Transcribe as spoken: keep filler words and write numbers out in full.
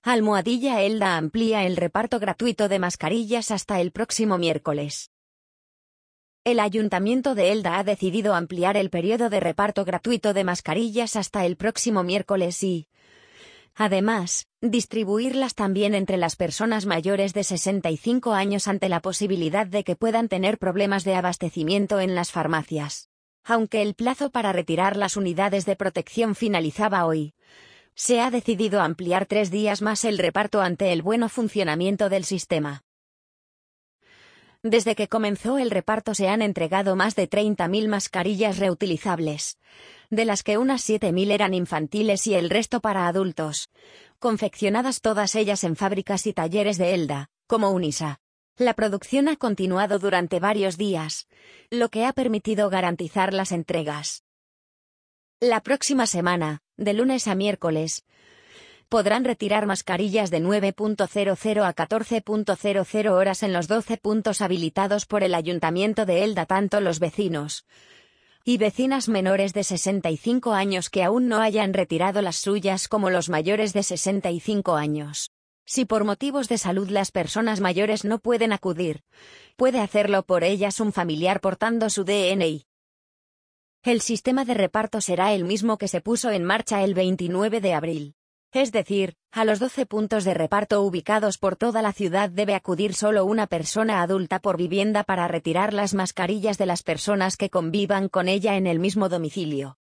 Almohadilla Elda amplía el reparto gratuito de mascarillas hasta el próximo miércoles. El Ayuntamiento de Elda ha decidido ampliar el periodo de reparto gratuito de mascarillas hasta el próximo miércoles y, además, distribuirlas también entre las personas mayores de sesenta y cinco años ante la posibilidad de que puedan tener problemas de abastecimiento en las farmacias. Aunque el plazo para retirar las unidades de protección finalizaba hoy, se ha decidido ampliar tres días más el reparto ante el buen funcionamiento del sistema. Desde que comenzó el reparto se han entregado más de treinta mil mascarillas reutilizables, de las que unas siete mil eran infantiles y el resto para adultos, confeccionadas todas ellas en fábricas y talleres de Elda, como Unisa. La producción ha continuado durante varios días, lo que ha permitido garantizar las entregas. La próxima semana, de lunes a miércoles, podrán retirar mascarillas de nueve cero a catorce cero horas en los doce puntos habilitados por el Ayuntamiento de Elda tanto los vecinos y vecinas menores de sesenta y cinco años que aún no hayan retirado las suyas como los mayores de sesenta y cinco años. Si por motivos de salud las personas mayores no pueden acudir, puede hacerlo por ellas un familiar portando su D N I. El sistema de reparto será el mismo que se puso en marcha el veintinueve de abril. Es decir, a los doce puntos de reparto ubicados por toda la ciudad debe acudir solo una persona adulta por vivienda para retirar las mascarillas de las personas que convivan con ella en el mismo domicilio.